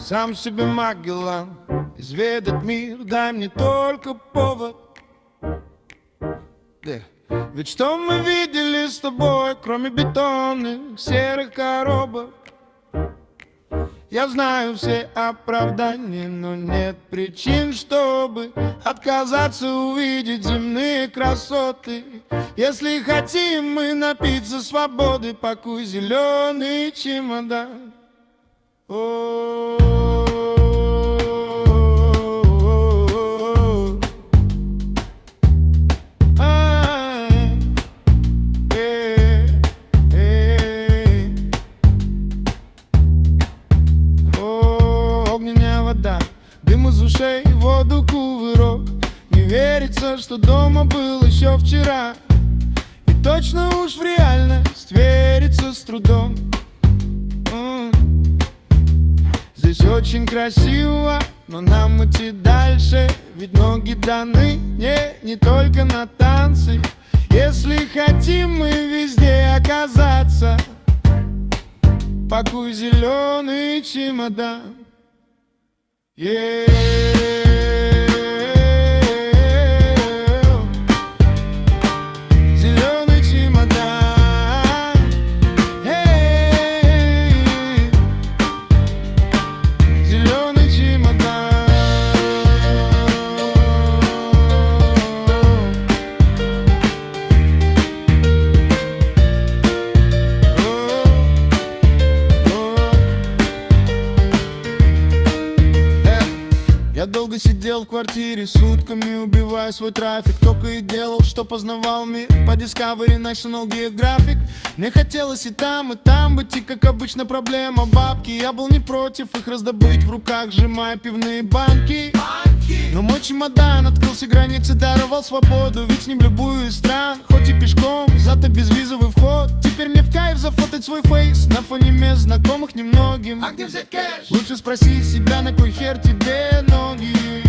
Сам себе Магеллан, изведать мир, дай мне только повод. Ведь что мы видели с тобой, кроме бетонных серых коробок? Я знаю все оправдания, но нет причин, чтобы отказаться увидеть земные красоты. Если хотим мы напиться свободы, пакуй зеленый чемодан. Огненная вода, дым из ушей, воду кувырок. Не верится, что дома был еще вчера. И точно уж в реальность верится с трудом. Здесь очень красиво, но нам идти дальше. Ведь ноги даны не только на танцы. Если хотим мы везде оказаться, пакуй зеленый чемодан. Зеленый чемодан. Зеленый чемодан. Я долго сидел в квартире, сутками убивая свой трафик. Только и делал, что познавал мир по Discovery, National Geographic. Мне хотелось и там быть, и как обычно проблема бабки. Я был не против их раздобыть в руках, сжимая пивные банки. Но мой чемодан открылся границы, даровал свободу. Ведь с ним любую из стран, хоть и пешком, зато безвизовый вход. Теперь мне в кайф зафотать свой фейс на фоне мест знакомых немногим. А где взять кэш? Лучше спроси себя, на кой хер тебе ноги.